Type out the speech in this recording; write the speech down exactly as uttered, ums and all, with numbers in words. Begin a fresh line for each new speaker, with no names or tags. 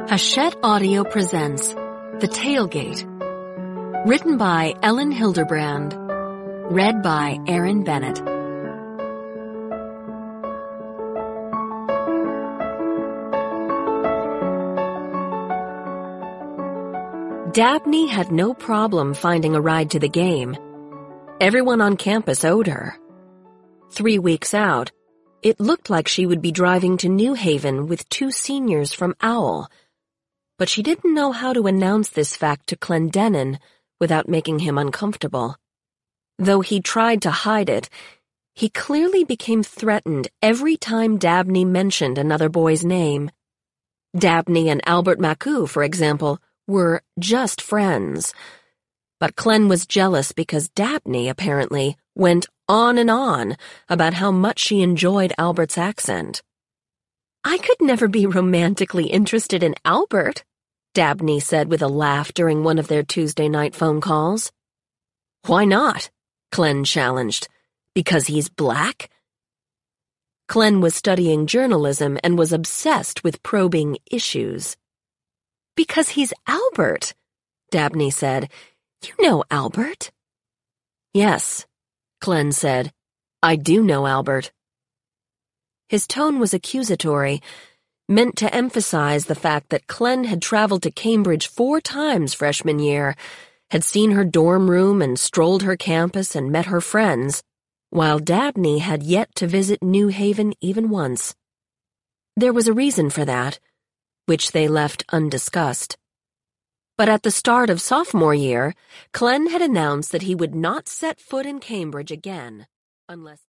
Hachette Audio presents The Tailgate. Written by Ellen Hilderbrand. Read by Aaron Bennett. Dabney had no problem finding a ride to the game. Everyone on campus owed her. Three weeks out, it looked like she would be driving to New Haven with two seniors from Owl. But she didn't know how to announce this fact to Clendenin without making him uncomfortable. Though he tried to hide it, he clearly became threatened every time Dabney mentioned another boy's name. Dabney and Albert Macou, for example, were just friends. But Clen was jealous because Dabney, apparently, went on and on about how much she enjoyed Albert's accent. "I could never be romantically interested in Albert," Dabney said with a laugh during one of their Tuesday night phone calls. "Why not?" Clen challenged. "Because he's black?" Clen was studying journalism and was obsessed with probing issues. "Because he's Albert," Dabney said. "You know Albert." "Yes," Clen said. "I do know Albert." His tone was accusatory, meant to emphasize the fact that Clen had traveled to Cambridge four times freshman year, had seen her dorm room and strolled her campus and met her friends, while Dabney had yet to visit New Haven even once. There was a reason for that, which they left undiscussed. But at the start of sophomore year, Clen had announced that he would not set foot in Cambridge again unless